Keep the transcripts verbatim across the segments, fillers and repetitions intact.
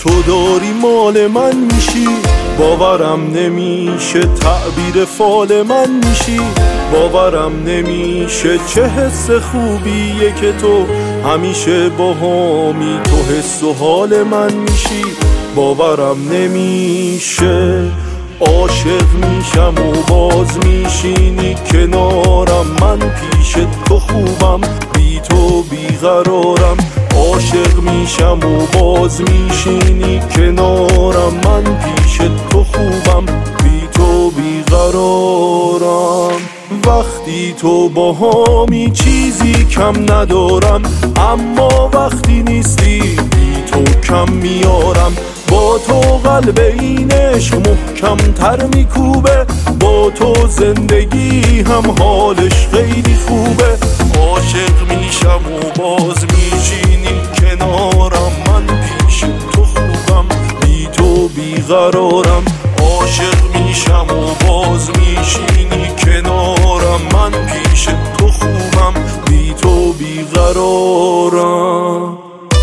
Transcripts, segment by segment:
تو داری مال من میشی، باورم نمیشه تعبیر فال من میشی. باورم نمیشه چه حس خوبیه که تو همیشه با همی، تو حس و حال من میشی. باورم نمیشه عاشق میشم و باز میشینی کنارم، من پیش تو خوبم بی تو بیقرارم. عاشق میشم و باز میشینی کنارم، من پیش تو خوبم بی تو بیقرارم. وقتی تو با همی چیزی کم ندارم، اما وقتی نیستی بی تو کم میارم. با تو قلب این عشق محکم تر میکوبه، با تو زندگی هم حالش خیلی خوبه. عاشق میشم و باز میشینی کنارم، من پیش تو خوبم بی تو بیقرارم. عاشق میشم و باز میشینی کنارم، من پیش تو خوبم بی تو بیقرارم.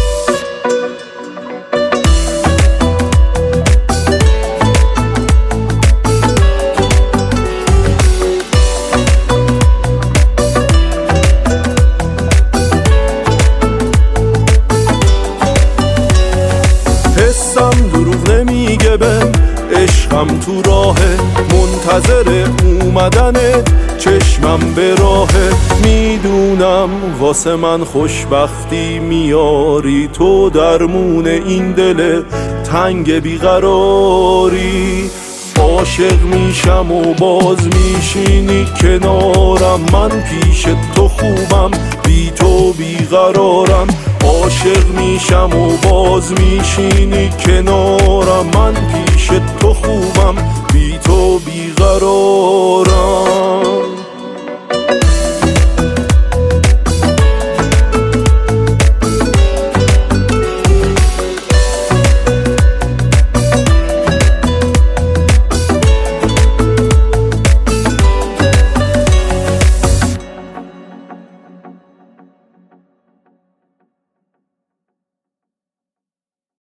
حسم دروغ نمیگه بهم، عشقم تو راهه منتظر اومدنت، چشمم به راهه. میدونم واسه من خوشبختی میاری، تو درمون این دل تنگ بیقراری. عاشق میشم و باز میشینی کنارم، من پیش تو خوبم بی تو بیقرارم. عاشق میشم و باز میشینی کنارم، من پیش تو خوبم بی تو بیقرارم.